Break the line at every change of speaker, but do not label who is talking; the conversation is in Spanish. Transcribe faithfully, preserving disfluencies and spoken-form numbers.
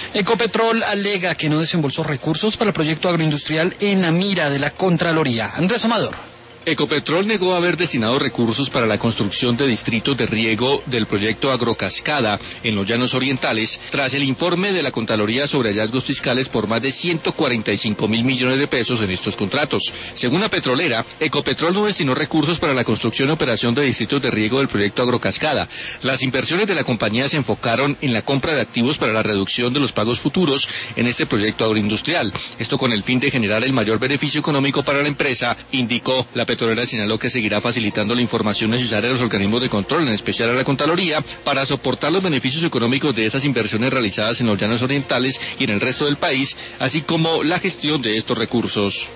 Ecopetrol alega que no desembolsó recursos para el proyecto agroindustrial en la mira de la Contraloría. Andrés Amador.
Ecopetrol negó haber destinado recursos para la construcción de distritos de riego del proyecto Agrocascada en los Llanos Orientales, tras el informe de la Contraloría sobre hallazgos fiscales por más de ciento cuarenta y cinco mil millones de pesos en estos contratos. Según la petrolera, Ecopetrol no destinó recursos para la construcción y operación de distritos de riego del proyecto Agrocascada. Las inversiones de la compañía se enfocaron en la compra de activos para la reducción de los pagos futuros en este proyecto agroindustrial. Esto con el fin de generar el mayor beneficio económico para la empresa, indicó la petrolera. Petrolera señaló que seguirá facilitando la información necesaria a los organismos de control, en especial a la Contraloría, para soportar los beneficios económicos de esas inversiones realizadas en los Llanos Orientales y en el resto del país, así como la gestión de estos recursos.